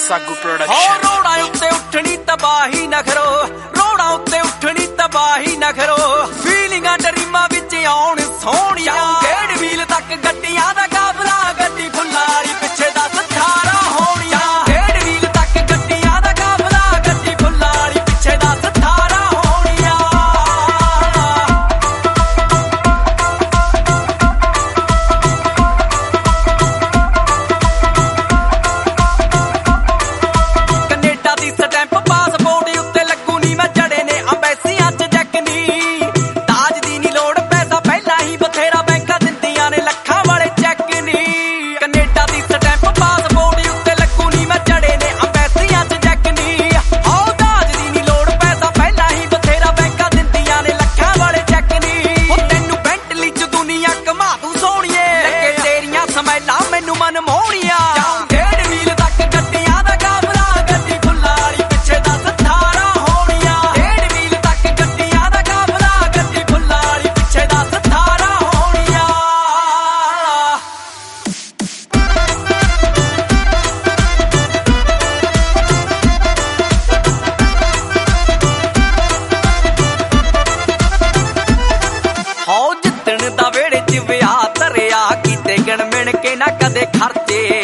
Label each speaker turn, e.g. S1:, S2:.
S1: ਸਾਗੂ production.
S2: ਰੋੜਾਂ ਉੱਤੇ ਉੱਠਣੀ ਤਬਾਹੀ ਨਾ ਕਰੋ, ਰੋੜਾਂ ਉੱਤੇ ਉੱਠਣੀ ਤਬਾਹੀ ਨਾ ਕਰੋ, ਫੀਲਿੰਗਾਂ ਡਰੀਮਾਂ ਵਿੱਚ ਆਉਣ ਸੋਹਣੀਆਂ। ਡੇਢ ਮੀਲ ਤੱਕ ਗੱਡੀਆਂ ਦਾ ਕਾਫਲਾ, ਗੱਡੀ ਫੁੱਲਾਰੀ ਪਿੱਛੇ 10 18 ਹੋਣੀਆਂ। ਡੇਢ ਮੀਲ ਤੱਕ ਗੱਡੀਆਂ ਦਾ ਕਾਫਲਾ, ਗੱਡੀ ਫੁੱਲਾਰੀ ਪਿੱਛੇ 10 18 ਹੋਣੀਆਂ। ਕੈਨੇਡਾ ਦੀ ਸਟੈਂਪ ਪਾਸਪੋਰਟ ਉੱਤੇ ਲੱਗੂ ਨੀ, ਮੈਂ ਜੜੇ ਨੇ ਅੰਬੈਸੀਆਂ 'ਚ ਜੈਕ ਨੀ। ਤਾਜ ਦੀ ਨੀ ਲੋੜ, ਪੈਸਾ ਪਹਿਲਾਂ ਹੀ ਬਥੇਰਾ, ਬੈਂਕਾਂ ਦਿੰਦੀਆਂ ਨੇ ਲੱਖਾਂ ਵਾਲੇ ਚੈੱਕ ਨੀ। ਕੈਨੇਡਾ ਦੀ ਸਟੈਂਪ ਪਾਸਪੋਰਟ ਉੱਤੇ ਲੱਗੂ ਨੀ, ਮੈਂ ਜੜੇ ਨੇ ਅੰਬੈਸੀਆਂ 'ਚ ਜੈਕ ਨੀ। ਤਾਜ ਦੀ ਨੀ ਲੋੜ, ਪੈਸਾ ਪਹਿਲਾਂ ਹੀ ਬਥੇਰਾ, ਬੈਂਕਾਂ ਦਿੰਦੀਆਂ ਨੇ ਲੱਖਾਂ ਵਾਲੇ ਚੈੱਕ ਨੀ। ਉਹ ਤੈਨੂੰ ਬੈਂਟਲੀ 'ਚ ਦੁਨੀਆ ਘੁਮਾ ਦੂੰ ਸੋਹਣੀਏ, ਲੱਗੇ ਤੇਰੀਆਂ ਸਮੈਲਾਂ ਮੈਨੂੰ ਮਨ ਮੋਹਣੀਆਂ। ਡੇਢ ਮੀਲ ਤੱਕ ਗੱਡੀਆਂ ਦਾ ਕਾਫਲਾ, ਗੱਡੀ ਫੁੱਲਾਰੀ ਪਿੱਛੇ 10 18 ਹੋਣੀਆਂ। ਡੇਢ ਮੀਲ ਤੱਕ ਗੱਡੀਆਂ ਦਾ ਕਾਫਲਾ, ਗੱਡੀ ਫੁੱਲਾਰੀ ਪਿੱਛੇ 10 18 ਹੋਣੀਆਂ। ਜਿੱਤਣ ਦਾ ਵੇੜੇ 'ਚ ਵਿਆਹ ਧਰਿਆ, ਕੀਤੇ ਗਣ ਮਿਣ ਕੇ ਨਾ ਕਦੇ ਖਰਚੇ।